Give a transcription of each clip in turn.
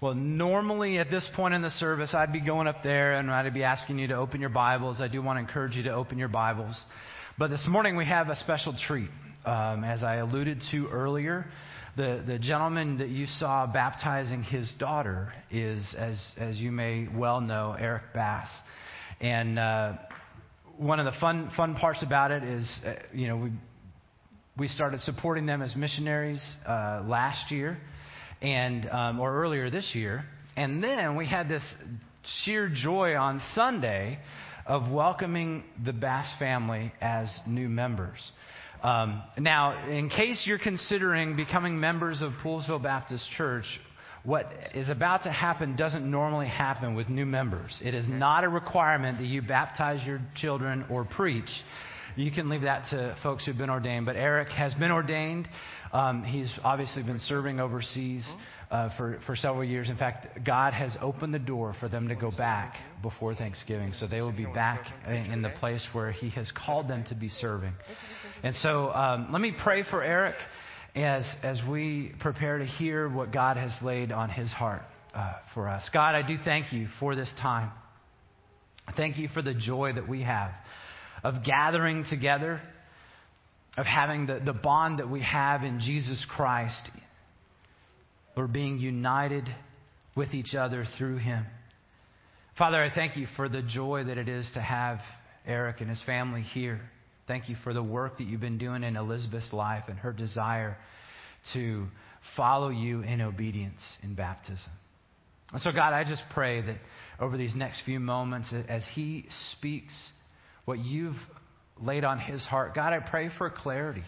Well, normally at this point in the service, I'd be going up there and I'd be asking you to open your Bibles. I do want to encourage you to open your Bibles. But this morning we have a special treat. As I alluded to earlier, the gentleman that you saw baptizing his daughter is, as you may well know, Eric Bass. And one of the fun parts about it is, we started supporting them as missionaries last year. Or earlier this year. And then we had this sheer joy on Sunday of welcoming the Bass family as new members. Now, in case you're considering becoming members of Poolesville Baptist Church, what is about to happen doesn't normally happen with new members. It is not a requirement that you baptize your children or preach. You can leave that to folks who've been ordained. But Eric has been ordained. He's obviously been serving overseas for several years. In fact, God has opened the door for them to go back before Thanksgiving. So they will be back in the place where He has called them to be serving. And so let me pray for Eric as we prepare to hear what God has laid on his heart for us. God, I do thank you for this time. Thank you for the joy that we have of gathering together, of having the bond that we have in Jesus Christ. We're being united with each other through Him. Father, I thank you for the joy that it is to have Eric and his family here. Thank you for the work that you've been doing in Elizabeth's life and her desire to follow you in obedience in baptism. And so, God, I just pray that over these next few moments, as he speaks what you've laid on his heart, God, I pray for clarity.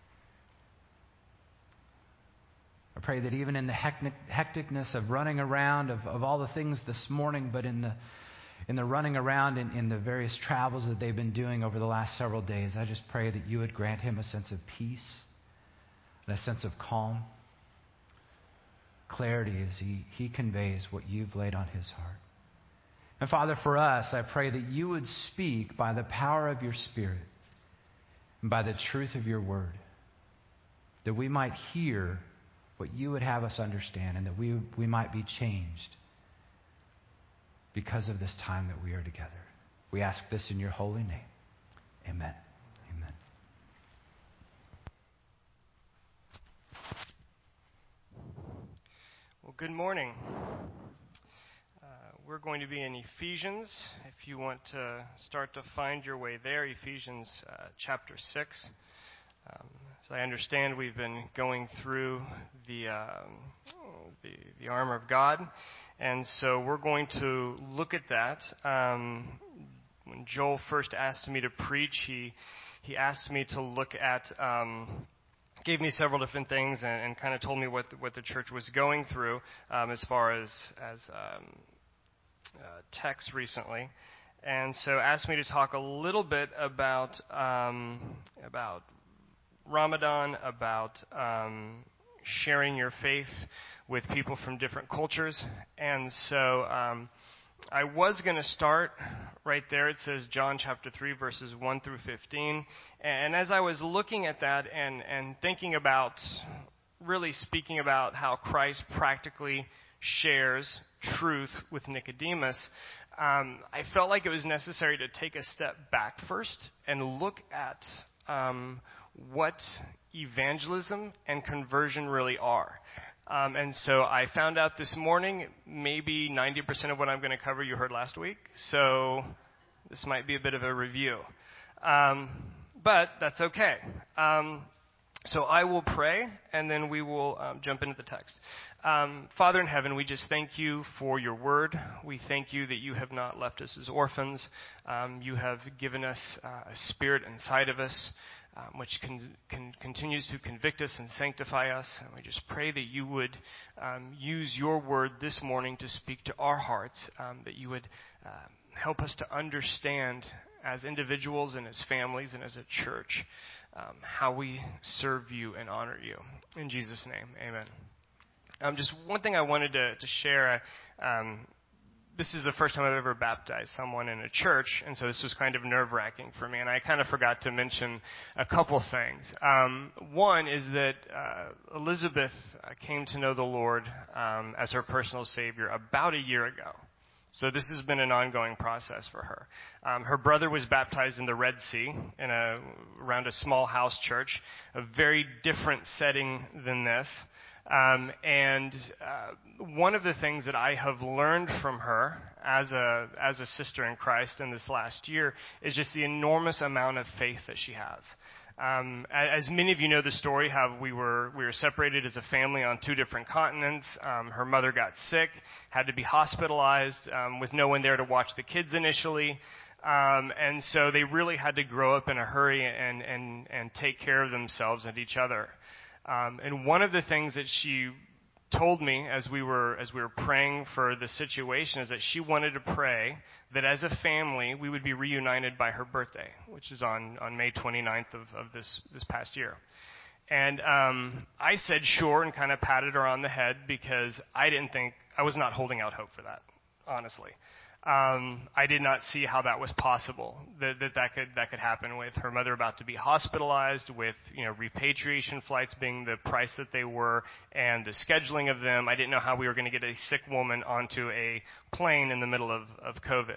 I pray that even in the hecticness of running around, of all the things this morning, but in the running around in the various travels that they've been doing over the last several days, I just pray that you would grant him a sense of peace and a sense of calm, clarity as he conveys what you've laid on his heart. And Father, for us, I pray that you would speak by the power of your Spirit and by the truth of your word, that we might hear what you would have us understand and that we might be changed because of this time that we are together. We ask this in your holy name. Amen. Amen. Well, good morning. We're going to be in Ephesians. If you want to start to find your way there, Ephesians chapter 6. As I understand, we've been going through the armor of God, and so we're going to look at that. When Joel first asked me to preach, he asked me to look at, gave me several different things, and kind of told me what the church was going through as far as text recently, and so asked me to talk a little bit about Ramadan, about sharing your faith with people from different cultures. And so I was going to start right there. It says John chapter 3, verses 1 through 15. And as I was looking at that and thinking about, really speaking about how Christ practically shares truth with Nicodemus, I felt like it was necessary to take a step back first and look at what evangelism and conversion really are. And so I found out this morning, maybe 90% of what I'm going to cover you heard last week. So this might be a bit of a review. But that's okay. So I will pray, and then we will jump into the text. Father in heaven, we just thank you for your word. We thank you that you have not left us as orphans. You have given us a spirit inside of us, which continues to convict us and sanctify us. And we just pray that you would use your word this morning to speak to our hearts, that you would help us to understand as individuals and as families and as a church how we serve you and honor you. In Jesus' name, amen. Just one thing I wanted to share. this is the first time I've ever baptized someone in a church, and so this was kind of nerve-wracking for me, and I kind of forgot to mention a couple things. One is that Elizabeth came to know the Lord as her personal Savior about a year ago. So this has been an ongoing process for her. Her brother was baptized in the Red Sea around a small house church, a very different setting than this. One of the things that I have learned from her as a sister in Christ in this last year is just the enormous amount of faith that she has. As many of you know the story, how we were separated as a family on 2 different continents. Her mother got sick, had to be hospitalized with no one there to watch the kids initially. And so they really had to grow up in a hurry and take care of themselves and each other. And one of the things that she told me as we were praying for the situation is that she wanted to pray that as a family we would be reunited by her birthday, which is on May 29th of this past year. And I said sure and kind of patted her on the head because I was not holding out hope for that, honestly. I did not see how that was possible, that could happen with her mother about to be hospitalized, with repatriation flights being the price that they were, and the scheduling of them. I didn't know how we were going to get a sick woman onto a plane in the middle of COVID.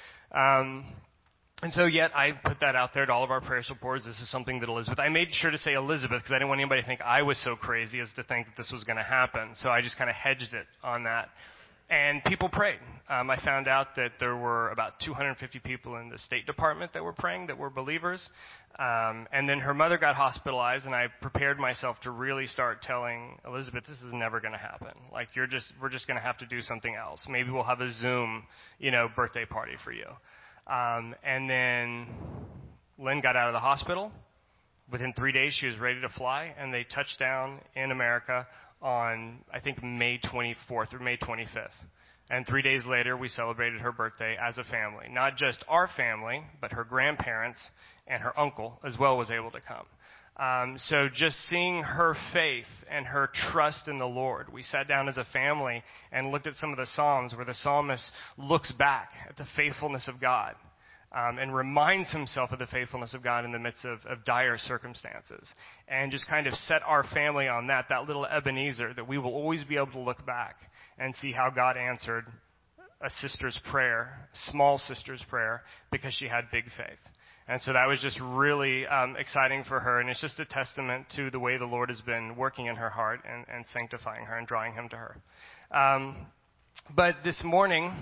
And so yet I put that out there to all of our prayer supporters. This is something that Elizabeth, I made sure to say Elizabeth because I didn't want anybody to think I was so crazy as to think that this was going to happen. So I just kind of hedged it on that. And people prayed. I found out that there were about 250 people in the State Department that were praying, that were believers. And then her mother got hospitalized, and I prepared myself to really start telling Elizabeth, this is never going to happen. Like, we're just going to have to do something else. Maybe we'll have a Zoom, birthday party for you. And then Lynn got out of the hospital. Within 3 days, she was ready to fly, and they touched down in America on, I think, May 24th or May 25th. And 3 days later, we celebrated her birthday as a family. Not just our family, but her grandparents and her uncle as well was able to come. So just seeing her faith and her trust in the Lord. We sat down as a family and looked at some of the Psalms where the psalmist looks back at the faithfulness of God. And reminds himself of the faithfulness of God in the midst of dire circumstances. And just kind of set our family on that little Ebenezer, that we will always be able to look back and see how God answered a sister's prayer, small sister's prayer, because she had big faith. And so that was just really exciting for her, and it's just a testament to the way the Lord has been working in her heart and sanctifying her and drawing him to her. But this morning...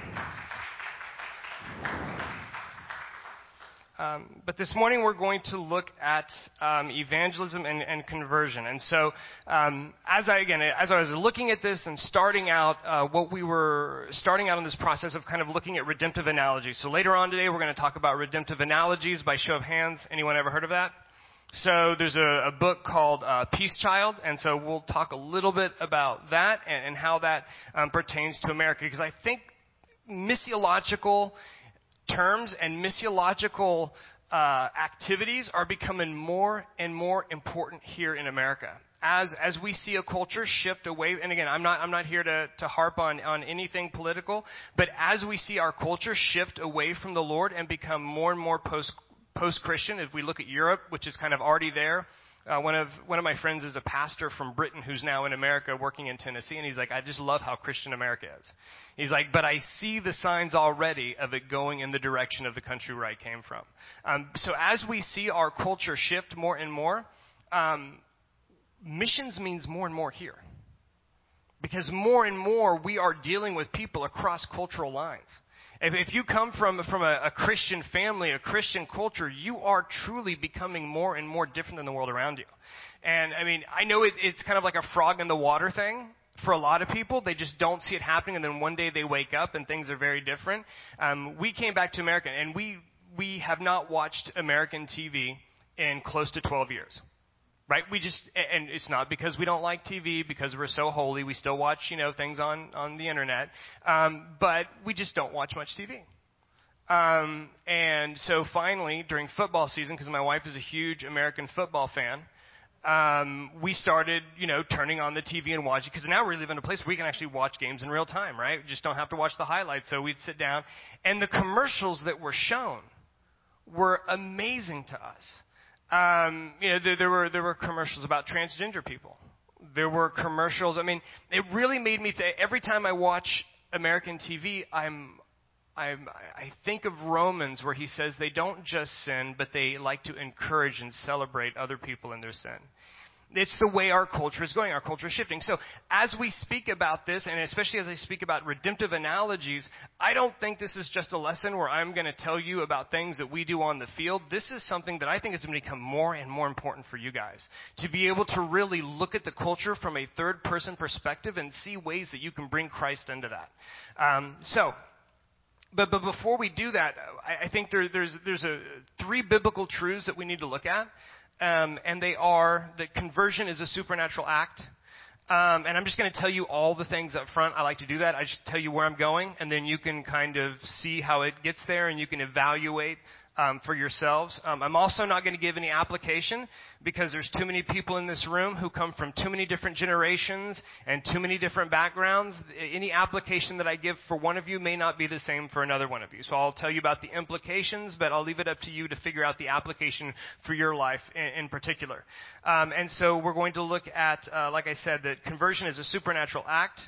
But this morning we're going to look at evangelism and conversion. And so as I was looking at this and starting out in this process of kind of looking at redemptive analogies. So later on today we're going to talk about redemptive analogies. By show of hands, anyone ever heard of that? So there's a book called Peace Child, and so we'll talk a little bit about that and how that pertains to America. Because I think missiological terms and missiological activities are becoming more and more important here in America. As we see a culture shift away, and again, I'm not here to harp on anything political, but as we see our culture shift away from the Lord and become more and more post-Christian, if we look at Europe, which is kind of already there. One of my friends is a pastor from Britain who's now in America working in Tennessee, and he's like, I just love how Christian America is. He's like, but I see the signs already of it going in the direction of the country where I came from. So as we see our culture shift more and more, missions means more and more here. Because more and more we are dealing with people across cultural lines. If you come from a Christian family, a Christian culture, you are truly becoming more and more different than the world around you. And I mean, I know it's kind of like a frog in the water thing for a lot of people. They just don't see it happening, and then one day they wake up and things are very different. We came back to America, and we have not watched American TV in close to 12 years. Right? And it's not because we don't like TV, because we're so holy. We still watch, things on the internet. But we just don't watch much TV. And so finally, during football season, because my wife is a huge American football fan, we started, turning on the TV and watching, because now we live in a place where we can actually watch games in real time, right? We just don't have to watch the highlights. So we'd sit down, and the commercials that were shown were amazing to us. There were commercials about transgender people. There were commercials. I mean, it really made me think. Every time I watch American TV, I think of Romans, where he says they don't just sin, but they like to encourage and celebrate other people in their sin. It's the way our culture is going. Our culture is shifting. So as we speak about this, and especially as I speak about redemptive analogies, I don't think this is just a lesson where I'm going to tell you about things that we do on the field. This is something that I think is going to become more and more important for you guys, to be able to really look at the culture from a third-person perspective and see ways that you can bring Christ into that. But before we do that, I think there's three biblical truths that we need to look at. And they are that conversion is a supernatural act. And I'm just going to tell you all the things up front. I like to do that. I just tell you where I'm going, and then you can kind of see how it gets there, and you can evaluate for yourselves. I'm also not going to give any application, because there's too many people in this room who come from too many different generations and too many different backgrounds. Any application that I give for one of you may not be the same for another one of you. So I'll tell you about the implications, but I'll leave it up to you to figure out the application for your life in particular. And so we're going to look at, like I said, that conversion is a supernatural act,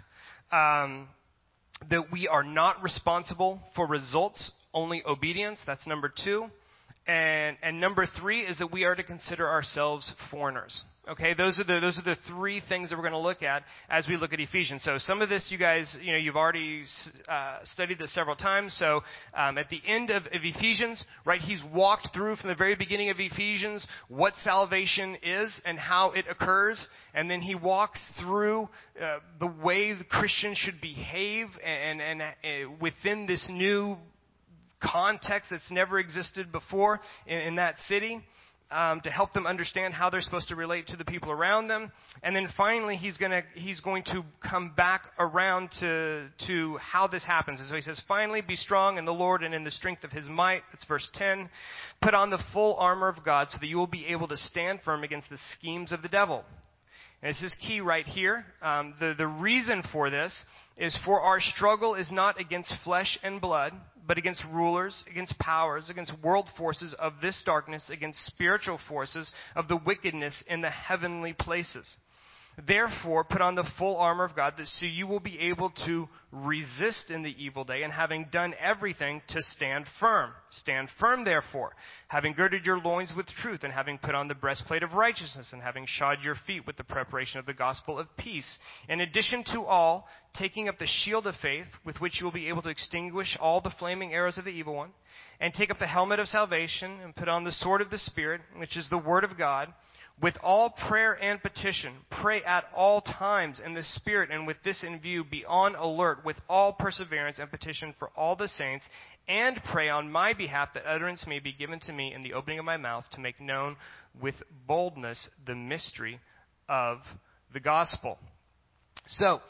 that we are not responsible for results, only obedience. That's number 2. And number 3 is that we are to consider ourselves foreigners. Okay, those are the 3 things that we're going to look at as we look at Ephesians. So some of this, you guys, you've already studied this several times. So at the end of Ephesians, right, he's walked through from the very beginning of Ephesians what salvation is and how it occurs, and then he walks through the way the Christians should behave and within this new context that's never existed before in that city, to help them understand how they're supposed to relate to the people around them. And then finally, he's going to come back around to how this happens. And so he says, finally, be strong in the Lord and in the strength of his might. That's verse 10. Put on the full armor of God so that you will be able to stand firm against the schemes of the devil. And this is key right here. The reason for this is, for our struggle is not against flesh and blood, but against rulers, against powers, against world forces of this darkness, against spiritual forces of the wickedness in the heavenly places. Therefore, put on the full armor of God, so you will be able to resist in the evil day, and having done everything, to stand firm. Stand firm, therefore, having girded your loins with truth, and having put on the breastplate of righteousness, and having shod your feet with the preparation of the gospel of peace. In addition to all, taking up the shield of faith, with which you will be able to extinguish all the flaming arrows of the evil one, and take up the helmet of salvation, and put on the sword of the Spirit, which is the word of God. With all prayer and petition, pray at all times in the Spirit, and with this in view, be on alert with all perseverance and petition for all the saints, and pray on my behalf that utterance may be given to me in the opening of my mouth, to make known with boldness the mystery of the gospel. So,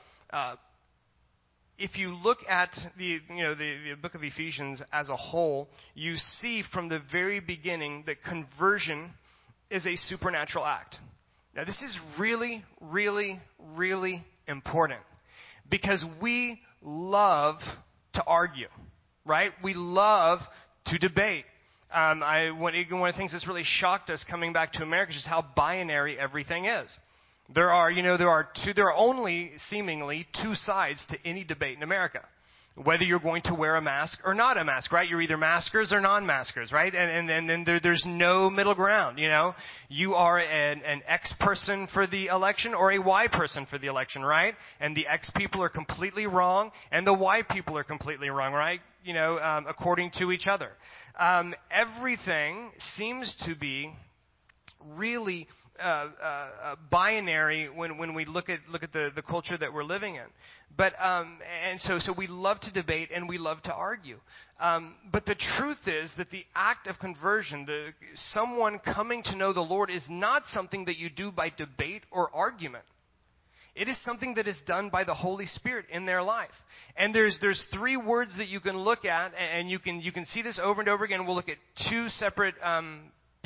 if you look at the book of Ephesians as a whole, you see from the very beginning that conversion is a supernatural act. Now, this is really, really, really important, because we love to argue, right? We love to debate. One of the things that's really shocked us coming back to America is just how binary everything is. There are only seemingly 2 sides to any debate in America. Whether you're going to wear a mask or not a mask, right? You're either maskers or non-maskers, right? And then there's no middle ground, You are an X person for the election or a Y person for the election, right? And the X people are completely wrong, and the Y people are completely wrong, right? According to each other. Everything seems to be really binary when we look at the culture that we're living in. But and so we love to debate and we love to argue. But the truth is that the act of conversion, someone coming to know the Lord, is not something that you do by debate or argument. It is something that is done by the Holy Spirit in their life. And there's 3 words that you can look at, and you can see this over and over again. We'll look at 2 separate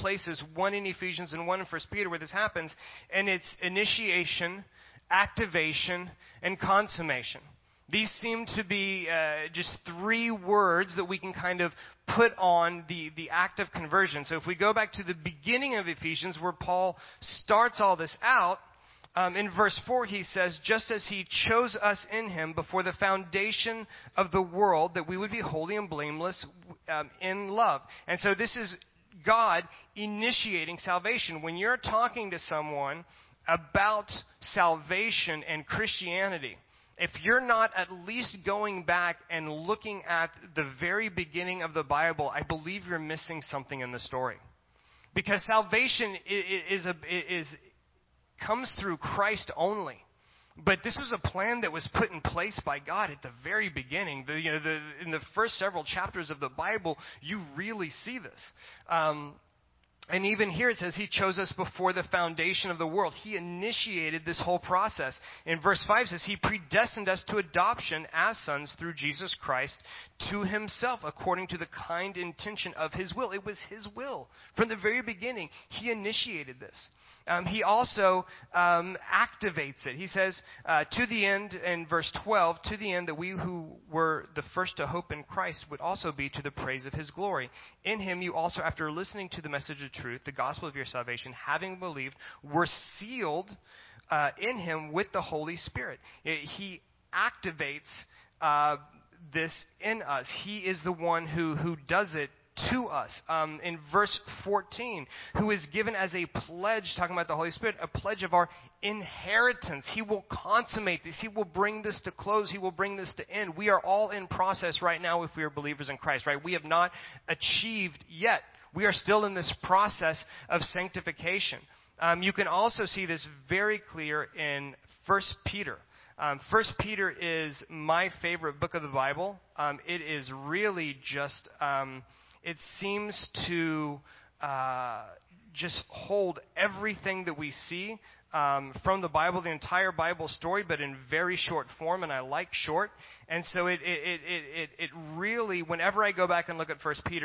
places, one in Ephesians and one in 1 Peter, where this happens, and it's initiation, activation, and consummation. These seem to be just three words that we can kind of put on the act of conversion. So if we go back to the beginning of Ephesians, where Paul starts all this out, in verse 4 he says, just as he chose us in him before the foundation of the world, that we would be holy and blameless in love. And so this is God initiating salvation. When you're talking to someone about salvation and Christianity, if you're not at least going back and looking at the very beginning of the Bible, I believe you're missing something in the story. Because salvation comes through Christ only. But this was a plan that was put in place by God at the very beginning. In the first several chapters of the Bible, you really see this. And even here it says he chose us before the foundation of the world. He initiated this whole process. In verse 5 it says he predestined us to adoption as sons through Jesus Christ to himself according to the kind intention of his will. It was his will. From the very beginning, he initiated this. He also activates it. He says, to the end, in verse 12, to the end that we who were the first to hope in Christ would also be to the praise of his glory. In him you also, after listening to the message of truth, the gospel of your salvation, having believed, were sealed in him with the Holy Spirit. He activates this in us. He is the one who does it to us. In verse 14, who is given as a pledge, talking about the Holy Spirit, a pledge of our inheritance. He will consummate this. He will bring this to close. He will bring this to end. We are all in process right now if we are believers in Christ, right? We have not achieved yet. We are still in this process of sanctification. You can also see this very clear in 1 Peter. 1 Peter is my favorite book of the Bible. It is really just... it seems to just hold everything that we see from the Bible, the entire Bible story, but in very short form, and I like short. And so it really, whenever I go back and look at 1 Peter,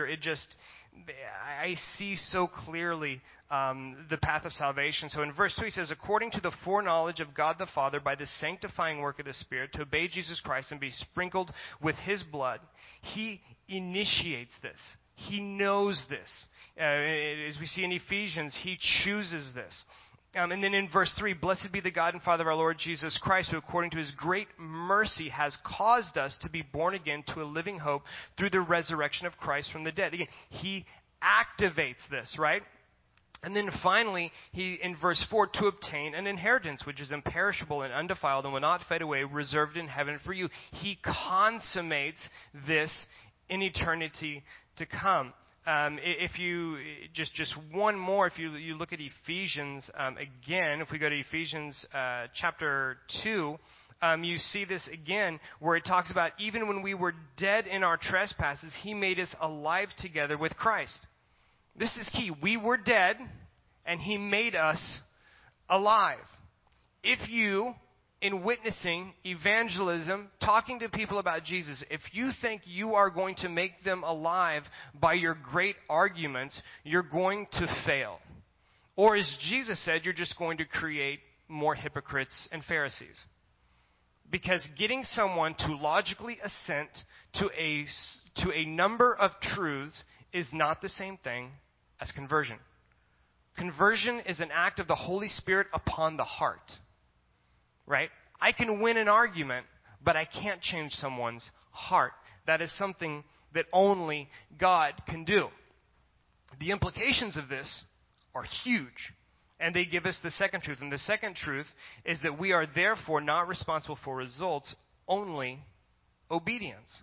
I see so clearly the path of salvation. So in verse 2 he says, according to the foreknowledge of God the Father, by the sanctifying work of the Spirit, to obey Jesus Christ and be sprinkled with his blood, he initiates this. He knows this. As we see in Ephesians, he chooses this. And then in verse 3, blessed be the God and Father of our Lord Jesus Christ, who according to his great mercy has caused us to be born again to a living hope through the resurrection of Christ from the dead. Again, he activates this, right? And then finally, in verse 4, to obtain an inheritance which is imperishable and undefiled and will not fade away, reserved in heaven for you. He consummates this in eternity to come. If you just one more, if you look at Ephesians again, if we go to Ephesians chapter 2, you see this again where it talks about even when we were dead in our trespasses, he made us alive together with Christ. This is key. We were dead, and he made us alive. If you, in witnessing, evangelism, talking to people about Jesus, if you think you are going to make them alive by your great arguments, you're going to fail. Or as Jesus said, you're just going to create more hypocrites and Pharisees. Because getting someone to logically assent to a number of truths is not the same thing as conversion. Conversion is an act of the Holy Spirit upon the heart. Right? I can win an argument, but I can't change someone's heart. That is something that only God can do. The implications of this are huge. And they give us the second truth. And the second truth is that we are therefore not responsible for results, only obedience.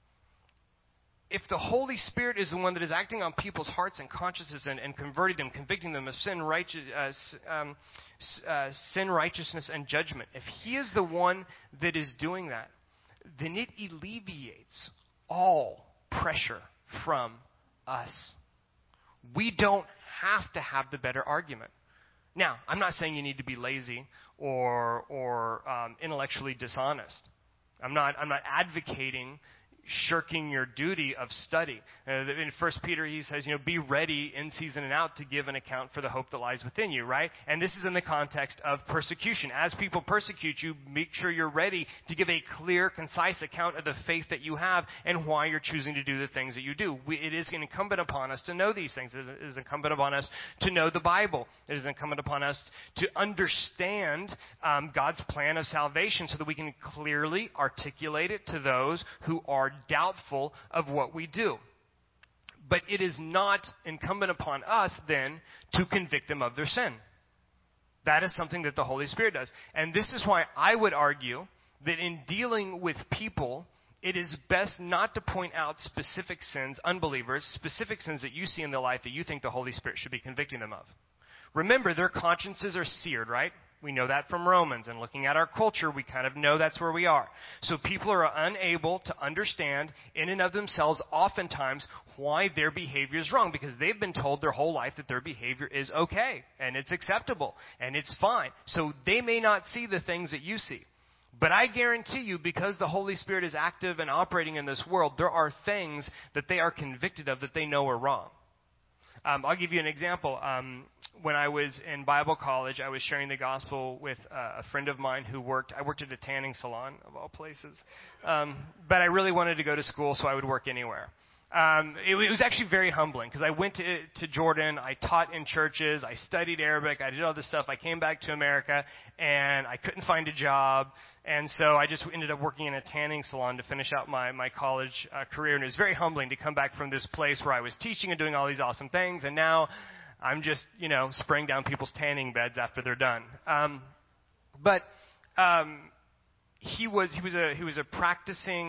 If the Holy Spirit is the one that is acting on people's hearts and consciences and converting them, convicting them of sin, righteousness, and judgment, if he is the one that is doing that, then it alleviates all pressure from us. We don't have to have the better argument. Now, I'm not saying you need to be lazy or intellectually dishonest. I'm not advocating shirking your duty of study. In 1 Peter, he says, be ready in season and out to give an account for the hope that lies within you, right? And this is in the context of persecution. As people persecute you, make sure you're ready to give a clear, concise account of the faith that you have and why you're choosing to do the things that you do. It is incumbent upon us to know these things. It is incumbent upon us to know the Bible. It is incumbent upon us to understand God's plan of salvation so that we can clearly articulate it to those who are doubtful of what we do. But it is not incumbent upon us then to convict them of their sin. That is something that the Holy Spirit does. And this is why I would argue that in dealing with people, it is best not to point out specific sins, unbelievers, specific sins that you see in their life that you think the Holy Spirit should be convicting them of. Remember, their consciences are seared, right? We know that from Romans, and looking at our culture, we kind of know that's where we are. So people are unable to understand in and of themselves oftentimes why their behavior is wrong, because they've been told their whole life that their behavior is okay, and it's acceptable, and it's fine. So they may not see the things that you see. But I guarantee you, because the Holy Spirit is active and operating in this world, there are things that they are convicted of that they know are wrong. I'll give you an example. When I was in Bible college, I was sharing the gospel with a friend of mine I worked at a tanning salon, of all places. But I really wanted to go to school, so I would work anywhere. It was actually very humbling, because I went to Jordan, I taught in churches, I studied Arabic, I did all this stuff. I came back to America, and I couldn't find a job. And so I just ended up working in a tanning salon to finish out my college career. And it was very humbling to come back from this place where I was teaching and doing all these awesome things. And now I'm just, spraying down people's tanning beds after they're done. He was a practicing,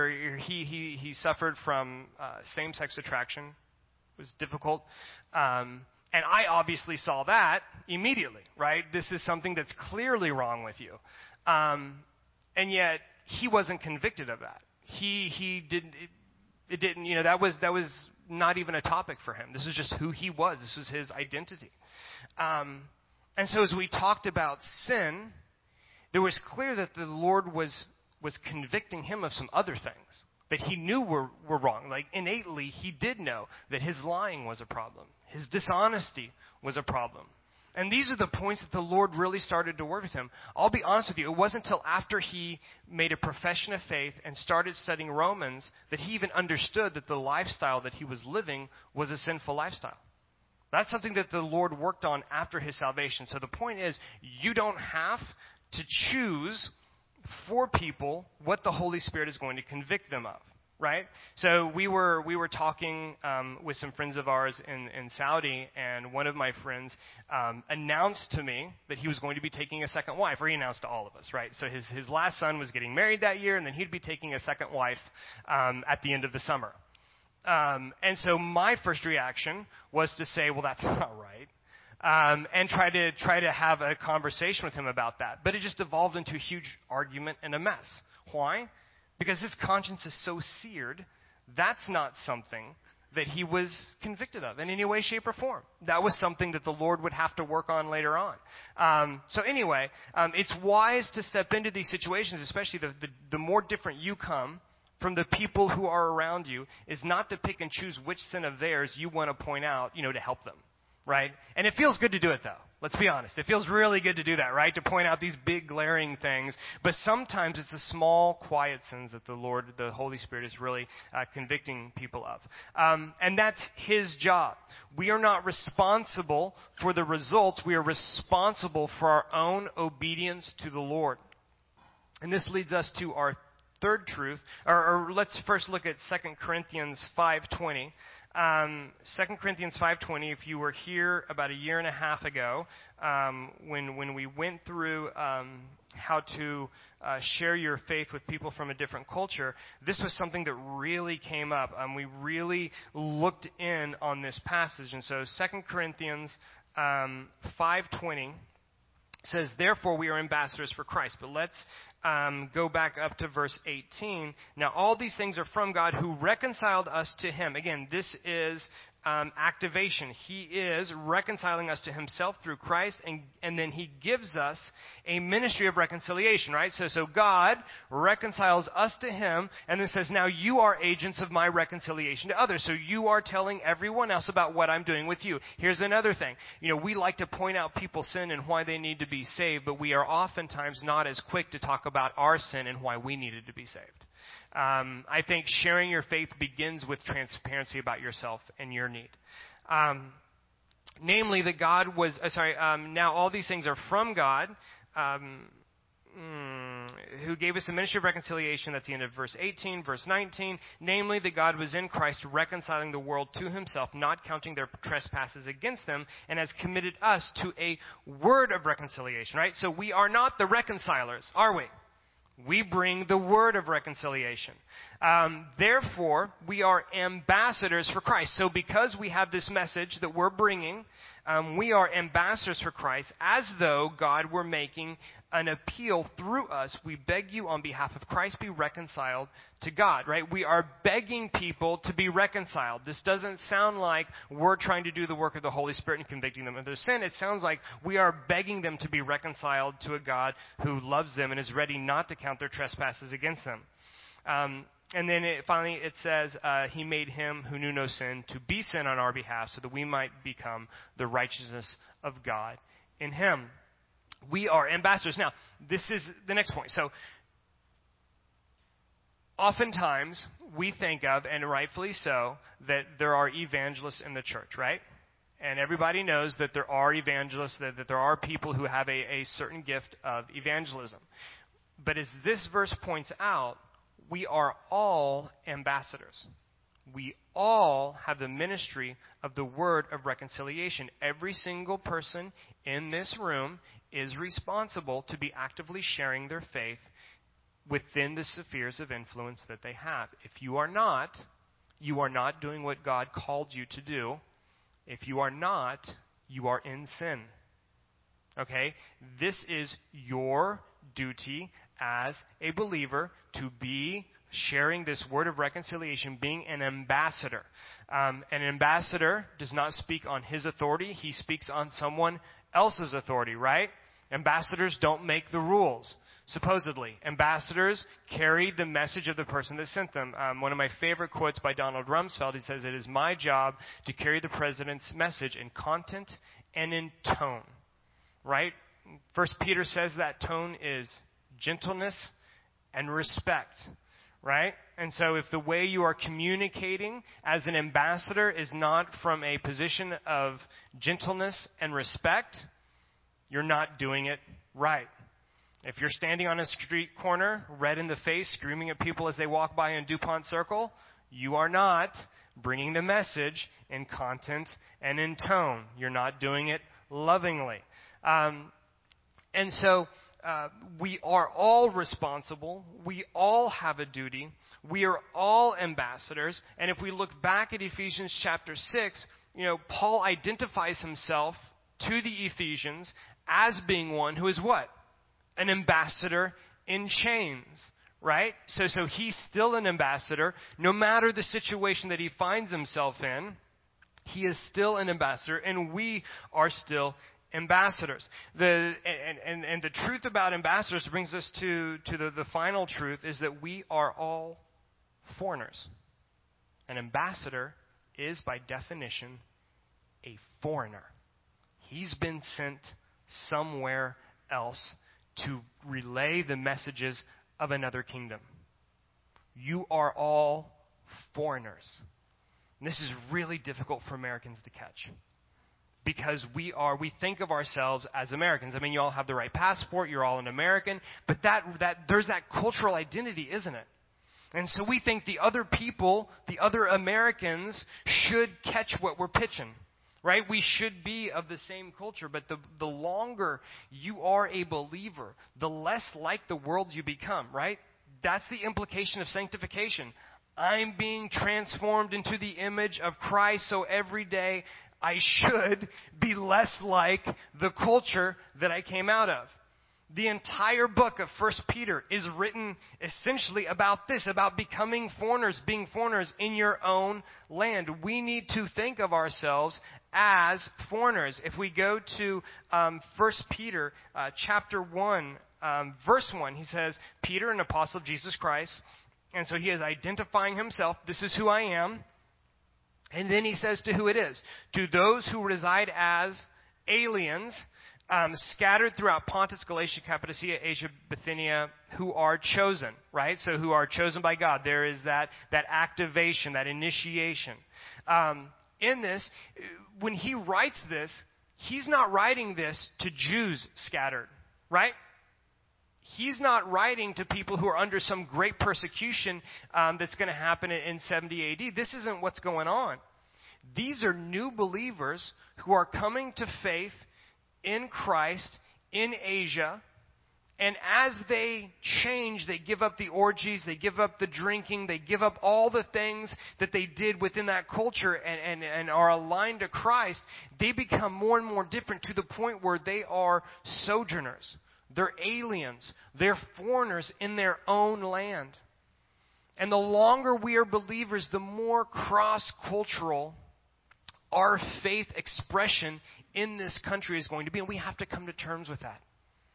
he suffered from same-sex attraction. It was difficult. And I obviously saw that immediately, right? This is something that's clearly wrong with you. And yet he wasn't convicted of that. He didn't, it didn't, that was not even a topic for him. This is just who he was. This was his identity. And so as we talked about sin, there was clear that the Lord was convicting him of some other things that he knew were wrong. Like innately, he did know that his lying was a problem. His dishonesty was a problem. And these are the points that the Lord really started to work with him. I'll be honest with you, it wasn't until after he made a profession of faith and started studying Romans that he even understood that the lifestyle that he was living was a sinful lifestyle. That's something that the Lord worked on after his salvation. So the point is, you don't have to choose for people what the Holy Spirit is going to convict them of. Right? So we were talking with some friends of ours in Saudi, and one of my friends announced to me that he was going to be taking a second wife, or he announced to all of us, right? So his last son was getting married that year, and then he'd be taking a second wife at the end of the summer. And so my first reaction was to say, well, that's not right. And try to have a conversation with him about that. But it just evolved into a huge argument and a mess. Why? Because his conscience is so seared, that's not something that he was convicted of in any way, shape, or form. That was something that the Lord would have to work on later on. So anyway, it's wise to step into these situations, especially the more different you come from the people who are around you, is not to pick and choose which sin of theirs you want to point out, to help them. Right? And it feels good to do it, though. Let's be honest. It feels really good to do that, right? To point out these big, glaring things. But sometimes it's the small, quiet sins that the Holy Spirit is really convicting people of. And that's His job. We are not responsible for the results. We are responsible for our own obedience to the Lord. And this leads us to our third truth. Or let's first look at 2 Corinthians 5:20. 2 Corinthians 5:20, if you were here about a year and a half ago, when we went through how to share your faith with people from a different culture, this was something that really came up. We really looked in on this passage. And so 2 Corinthians 5:20 says, therefore we are ambassadors for Christ. But let's go back up to verse 18. Now all these things are from God who reconciled us to Him. Again, this is activation. He is reconciling us to himself through Christ, and then he gives us a ministry of reconciliation, right? So God reconciles us to him, and then says, now you are agents of my reconciliation to others. So you are telling everyone else about what I'm doing with you. Here's another thing. We like to point out people's sin and why they need to be saved, but we are oftentimes not as quick to talk about our sin and why we needed to be saved. I think sharing your faith begins with transparency about yourself and your need. Namely, that God was, now all these things are from God, who gave us a ministry of reconciliation. That's the end of verse 18. Verse 19, namely, that God was in Christ reconciling the world to himself, not counting their trespasses against them, and has committed us to a word of reconciliation, right? So we are not the reconcilers, are we? We bring the word of reconciliation. Therefore, we are ambassadors for Christ. So because we have this message that we're bringing, we are ambassadors for Christ, as though God were making an appeal through us. We beg you on behalf of Christ, be reconciled to God, right? We are begging people to be reconciled. This doesn't sound like we're trying to do the work of the Holy Spirit and convicting them of their sin. It sounds like we are begging them to be reconciled to a God who loves them and is ready not to count their trespasses against them. And then finally it says, he made him who knew no sin to be sin on our behalf so that we might become the righteousness of God in him. We are ambassadors. Now, this is the next point. So, oftentimes we think of, and rightfully so, that there are evangelists in the church, right? And everybody knows that there are evangelists, that there are people who have a certain gift of evangelism. But as this verse points out, we are all ambassadors. We all have the ministry of the word of reconciliation. Every single person in this room is responsible to be actively sharing their faith within the spheres of influence that they have. If you are not doing what God called you to do. If you are not, you are in sin. Okay? This is your duty as a believer to be sharing this word of reconciliation, being an ambassador. An ambassador does not speak on his authority. He speaks on someone else's authority, right? Ambassadors don't make the rules, supposedly. Ambassadors carry the message of the person that sent them. One of my favorite quotes by Donald Rumsfeld, he says, "It is my job to carry the president's message in content and in tone." Right? First Peter says that tone is gentleness and respect. Right? And so if the way you are communicating as an ambassador is not from a position of gentleness and respect, you're not doing it right. If you're standing on a street corner, red in the face, screaming at people as they walk by in DuPont Circle, you are not bringing the message in content and in tone. You're not doing it lovingly. And so we are all responsible. We all have a duty. We are all ambassadors. And if we look back at Ephesians chapter 6, Paul identifies himself to the Ephesians as being one who is what? An ambassador in chains, right? So he's still an ambassador. No matter the situation that he finds himself in, he is still an ambassador, and we are still ambassadors. The truth about ambassadors brings us to the final truth, is that we are all foreigners. An ambassador is, by definition, a foreigner. He's been sent somewhere else to relay the messages of another kingdom. You are all foreigners. And this is really difficult for Americans to catch. Because we think of ourselves as Americans. I mean, you all have the right passport, you're all an American, but there's that cultural identity, isn't it? And so we think the other people, the other Americans, should catch what we're pitching. Right? We should be of the same culture, but the longer you are a believer, the less like the world you become, right? That's the implication of sanctification. I'm being transformed into the image of Christ, so every day I should be less like the culture that I came out of. The entire book of 1 Peter is written essentially about this, about becoming foreigners, being foreigners in your own land. We need to think of ourselves as foreigners. If we go to 1 Peter chapter 1, verse 1, he says, Peter, an apostle of Jesus Christ, and so he is identifying himself. This is who I am. And then he says to who it is. To those who reside as aliens, scattered throughout Pontus, Galatia, Cappadocia, Asia, Bithynia, who are chosen, right? So who are chosen by God. There is that activation, that initiation. In this, when he writes this, he's not writing this to Jews scattered, right? He's not writing to people who are under some great persecution that's going to happen in 70 AD. This isn't what's going on. These are new believers who are coming to faith in Christ in Asia, and as they change, they give up the orgies, they give up the drinking, they give up all the things that they did within that culture and are aligned to Christ. They become more and more different to the point where they are sojourners. They're aliens. They're foreigners in their own land. And the longer we are believers, the more cross-cultural our faith expression in this country is going to be, and we have to come to terms with that.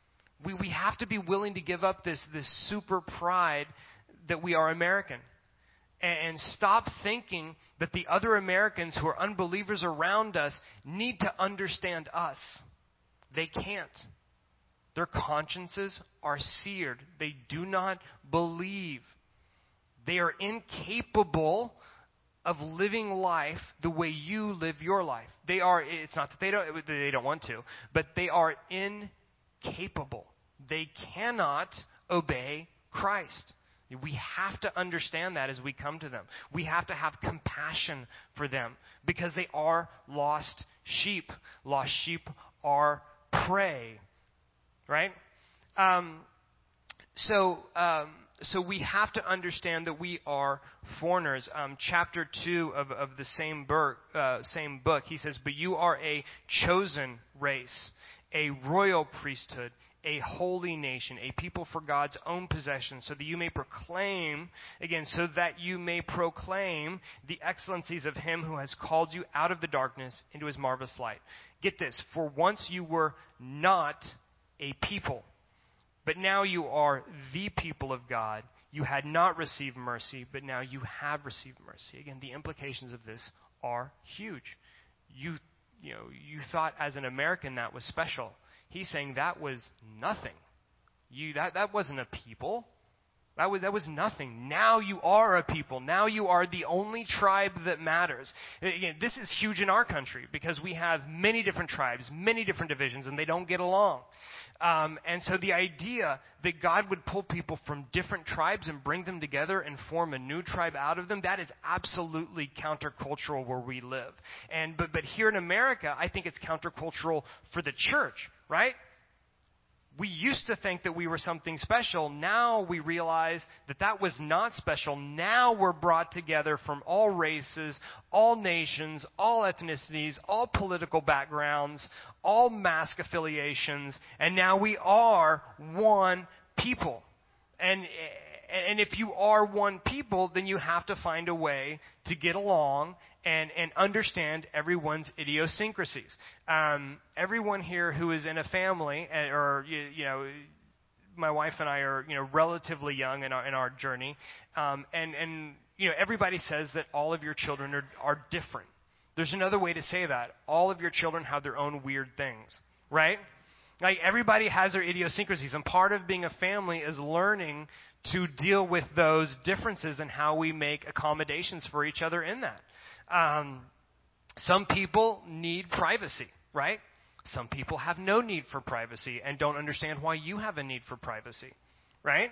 We have to be willing to give up this super pride that we are American, and stop thinking that the other Americans who are unbelievers around us need to understand us. They can't. Their consciences are seared. They do not believe. They are incapable of living life the way you live your life. It's not that they don't want to, but they are incapable. They cannot obey Christ. We have to understand that as we come to them. We have to have compassion for them because they are lost sheep. Lost sheep are prey, right? So we have to understand that we are foreigners. Chapter 2 of the same book, he says, "But you are a chosen race, a royal priesthood, a holy nation, a people for God's own possession, so that you may proclaim the excellencies of him who has called you out of the darkness into his marvelous light." Get this, for once you were not a people, but now you are the people of God. You had not received mercy, but now you have received mercy. Again, the implications of this are huge. You thought as an American that was special. He's saying that was nothing. That wasn't a people. That was nothing. Now you are a people. Now you are the only tribe that matters. Again, this is huge in our country because we have many different tribes, many different divisions, and they don't get along. And so the idea that God would pull people from different tribes and bring them together and form a new tribe out of them, that is absolutely countercultural where we live. But here in America, I think it's countercultural for the church, right? We used to think that we were something special. Now we realize that was not special. Now we're brought together from all races, all nations, all ethnicities, all political backgrounds, all mask affiliations, and now we are one people. And if you are one people, then you have to find a way to get along and understand everyone's idiosyncrasies. Everyone here who is in a family, or my wife and I are relatively young in our journey, and everybody says that all of your children are different. There's another way to say that. All of your children have their own weird things, right? Like everybody has their idiosyncrasies, and part of being a family is learning to deal with those differences and how we make accommodations for each other in that. Some people need privacy, right? Some people have no need for privacy and don't understand why you have a need for privacy, right?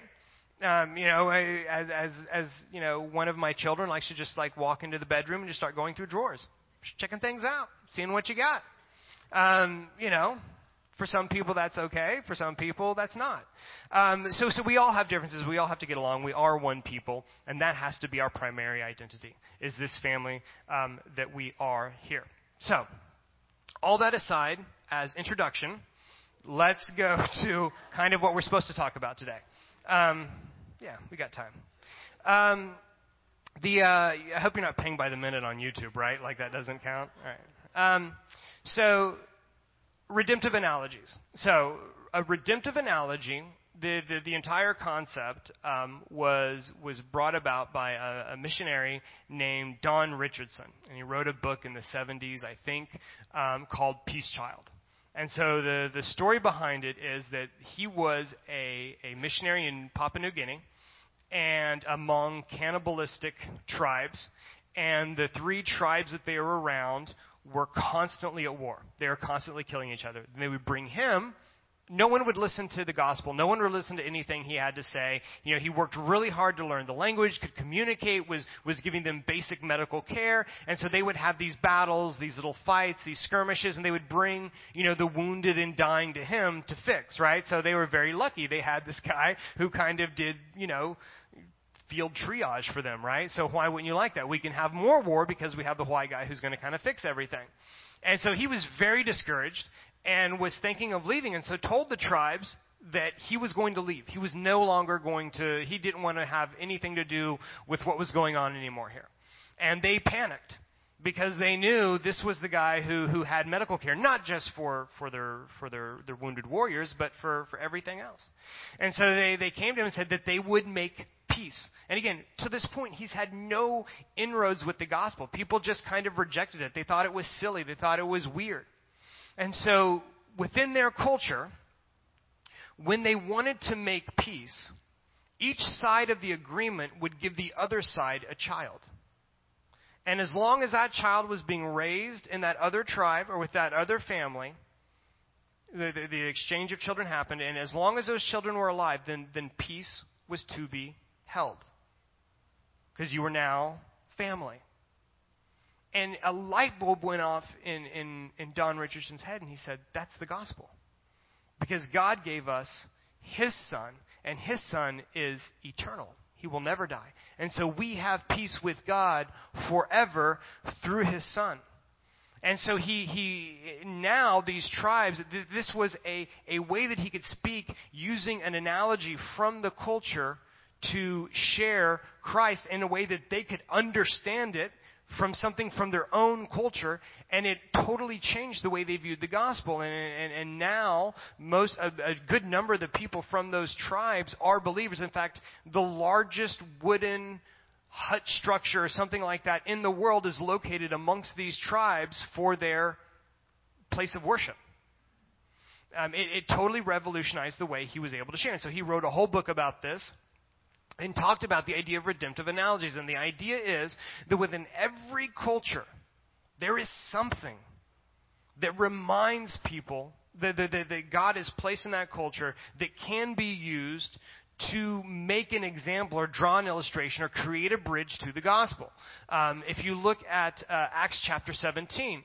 One of my children likes to just walk into the bedroom and just start going through drawers, just checking things out, seeing what you got. For some people that's okay. For some people that's not. So we all have differences. We all have to get along. We are one people, and that has to be our primary identity, is this family that we are here. So, all that aside, as introduction, let's go to kind of what we're supposed to talk about today. Yeah, we got time. I hope you're not paying by the minute on YouTube, right? Like that doesn't count? All right. So, redemptive analogies. So, a redemptive analogy, the entire concept was brought about by a missionary named Don Richardson. And he wrote a book in the 70s, I think, called Peace Child. And so the story behind it is that he was a missionary in Papua New Guinea and among cannibalistic tribes. And the three tribes that they were around were constantly at war. They were constantly killing each other. And they would bring him. No one would listen to the gospel. No one would listen to anything he had to say. You know, he worked really hard to learn the language, could communicate, was giving them basic medical care. And so they would have these battles, these little fights, these skirmishes, and they would bring, the wounded and dying to him to fix, right? So they were very lucky. They had this guy who kind of did, field triage for them, right? So why wouldn't you like that? We can have more war because we have the white guy who's going to kind of fix everything. And so he was very discouraged and was thinking of leaving, and so told the tribes that he was going to leave. He was no longer he didn't want to have anything to do with what was going on anymore here. And they panicked because they knew this was the guy who had medical care, not just for their wounded warriors, but for everything else. And so they came to him and said that they would make peace. And again, to this point, he's had no inroads with the gospel. People just kind of rejected it. They thought it was silly. They thought it was weird. And so within their culture, when they wanted to make peace, each side of the agreement would give the other side a child. And as long as that child was being raised in that other tribe or with that other family, the exchange of children happened. And as long as those children were alive, then peace was to be held. Because you were now family. And a light bulb went off in Don Richardson's head, and he said, that's the gospel. Because God gave us His Son, and His Son is eternal. He will never die. And so we have peace with God forever through His Son. And so he now these tribes, this was a way that he could speak using an analogy from the culture to share Christ in a way that they could understand it from something from their own culture, and it totally changed the way they viewed the gospel. And now a good number of the people from those tribes are believers. In fact, the largest wooden hut structure or something like that in the world is located amongst these tribes for their place of worship. It totally revolutionized the way he was able to share. And so he wrote a whole book about this and talked about the idea of redemptive analogies. And the idea is that within every culture, there is something that reminds people that God has placed in that culture that can be used to make an example or draw an illustration or create a bridge to the gospel. If you look at Acts chapter 17,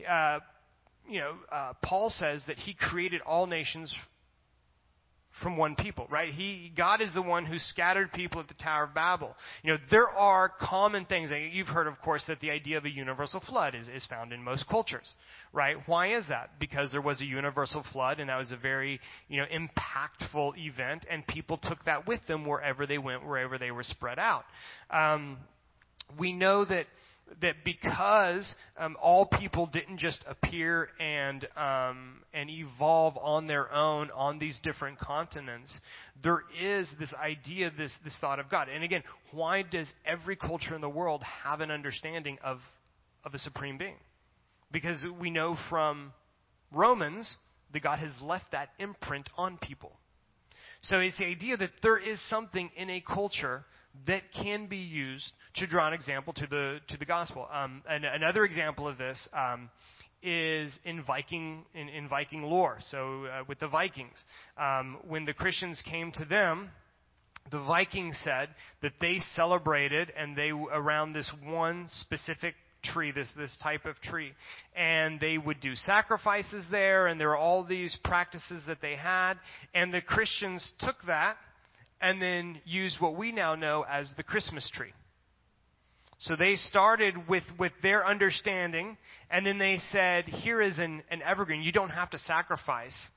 Paul says that he created all nations from one people, right? God is the one who scattered people at the Tower of Babel. There are common things. You've heard, of course, that the idea of a universal flood is found in most cultures, right? Why is that? Because there was a universal flood, and that was a very, impactful event, and people took that with them wherever they went, wherever they were spread out. We know that because all people didn't just appear and evolve on their own on these different continents, there is this idea, this thought of God. And again, why does every culture in the world have an understanding of a supreme being? Because we know from Romans that God has left that imprint on people. So it's the idea that there is something in a culture that can be used to draw an example to the gospel. And another example of this is in Viking lore. So with the Vikings, when the Christians came to them, the Vikings said that they celebrated and they around this one specific tree, this type of tree, and they would do sacrifices there, and there were all these practices that they had, and the Christians took that and then used what we now know as the Christmas tree. So they started with their understanding, and then they said, here is an evergreen. You don't have to sacrifice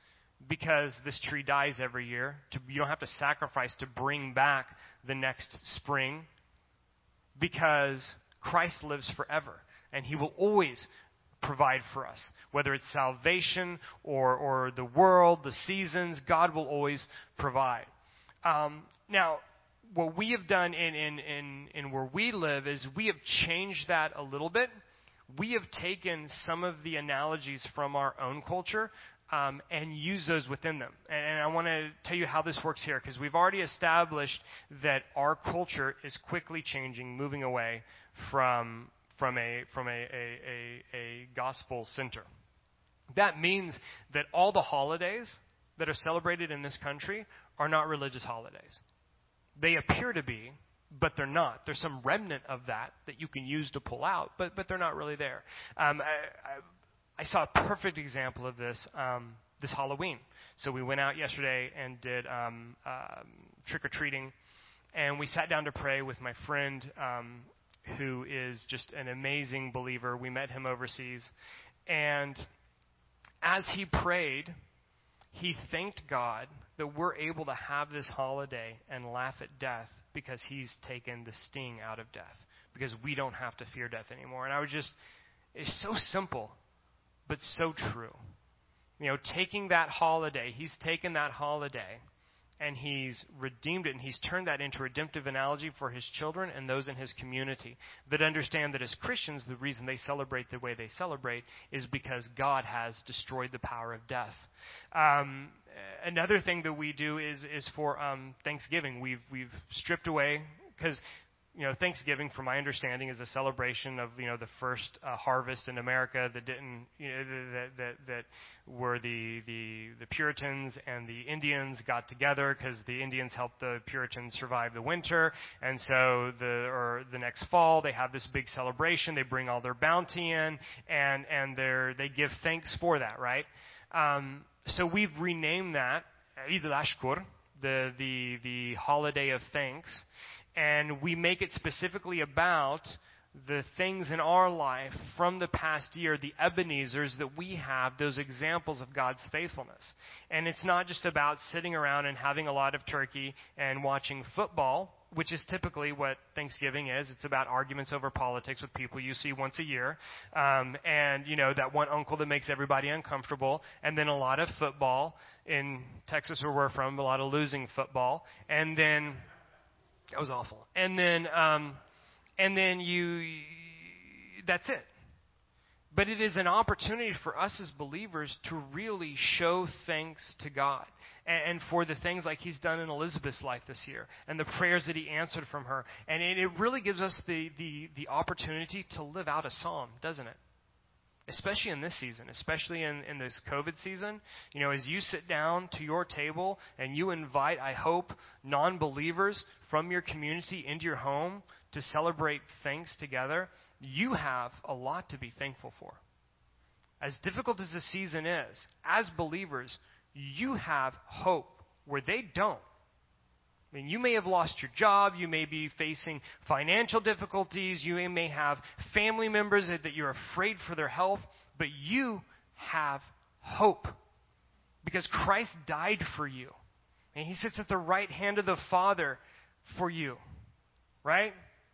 because this tree dies every year. You don't have to sacrifice to bring back the next spring, because Christ lives forever, and he will always provide for us. Whether it's salvation or the world, the seasons, God will always provide. Now, what we have done in where we live is we have changed that a little bit. We have taken some of the analogies from our own culture and used those within them. And I want to tell you how this works here, because we've already established that our culture is quickly changing, moving away from a gospel center. That means that all the holidays that are celebrated in this country are not religious holidays. They appear to be, but they're not. There's some remnant of that you can use to pull out, but they're not really there. I saw a perfect example of this this Halloween. So we went out yesterday and did trick-or-treating, and we sat down to pray with my friend who is just an amazing believer. We met him overseas, and as he prayed, he thanked God that we're able to have this holiday and laugh at death because he's taken the sting out of death, because we don't have to fear death anymore. And it's so simple, but so true. You know, taking that holiday, he's taken that holiday and he's redeemed it, and he's turned that into a redemptive analogy for his children and those in his community that understand that as Christians, the reason they celebrate the way they celebrate is because God has destroyed the power of death. Another thing that we do is for Thanksgiving. We've stripped away, because Thanksgiving, from my understanding, is a celebration of the first harvest in America that didn't that were the Puritans and the Indians got together, because the Indians helped the Puritans survive the winter, and so the next fall they have this big celebration. They bring all their bounty in, and they give thanks for that, right? So we've renamed that Eid al-Ashkur, the holiday of thanks. And we make it specifically about the things in our life from the past year, the Ebenezers that we have, those examples of God's faithfulness. And it's not just about sitting around and having a lot of turkey and watching football, which is typically what Thanksgiving is. It's about arguments over politics with people you see once a year. And, that one uncle that makes everybody uncomfortable. And then a lot of football. In Texas, where we're from, a lot of losing football. And then... That was awful. And then that's it. But it is an opportunity for us as believers to really show thanks to God, and for the things like he's done in Elizabeth's life this year, and the prayers that he answered from her. And it really gives us the opportunity to live out a psalm, doesn't it? Especially in this season, especially in this COVID season. As you sit down to your table and you invite, I hope, non-believers from your community into your home to celebrate thanks together, you have a lot to be thankful for. As difficult as the season is, as believers, you have hope where they don't. I mean, you may have lost your job. You may be facing financial difficulties. You may have family members that you're afraid for their health. But you have hope, because Christ died for you. And he sits at the right hand of the Father for you. Right?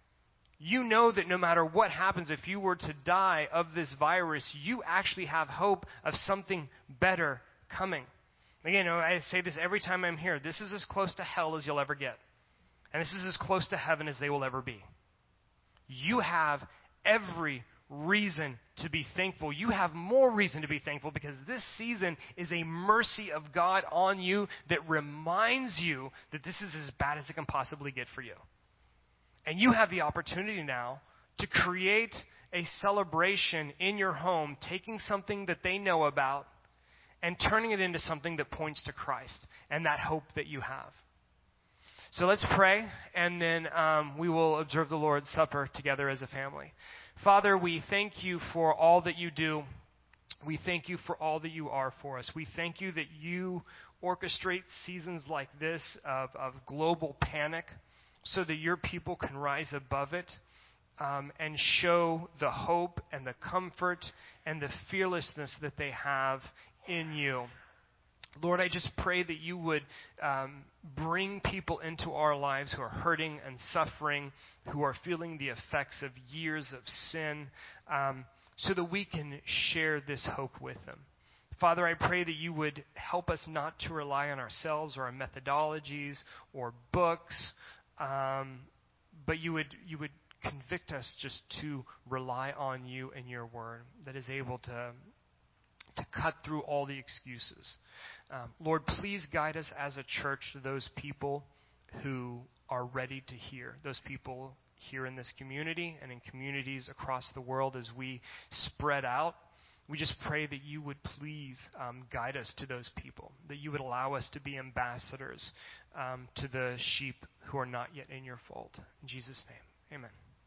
You know that no matter what happens, if you were to die of this virus, you actually have hope of something better coming. Again, I say this every time I'm here. This is as close to hell as you'll ever get. And this is as close to heaven as they will ever be. You have every reason to be thankful. You have more reason to be thankful, because this season is a mercy of God on you that reminds you that this is as bad as it can possibly get for you. And you have the opportunity now to create a celebration in your home, taking something that they know about and turning it into something that points to Christ and that hope that you have. So let's pray, and then we will observe the Lord's Supper together as a family. Father, we thank you for all that you do. We thank you for all that you are for us. We thank you that you orchestrate seasons like this of global panic so that your people can rise above it and show the hope and the comfort and the fearlessness that they have in you. Lord, I just pray that you would bring people into our lives who are hurting and suffering, who are feeling the effects of years of sin, so that we can share this hope with them. Father, I pray that you would help us not to rely on ourselves or our methodologies or books, but you would convict us just to rely on you and your word that is able to cut through all the excuses. Lord, please guide us as a church to those people who are ready to hear, those people here in this community and in communities across the world as we spread out. We just pray that you would please guide us to those people, that you would allow us to be ambassadors to the sheep who are not yet in your fold. In Jesus' name, amen.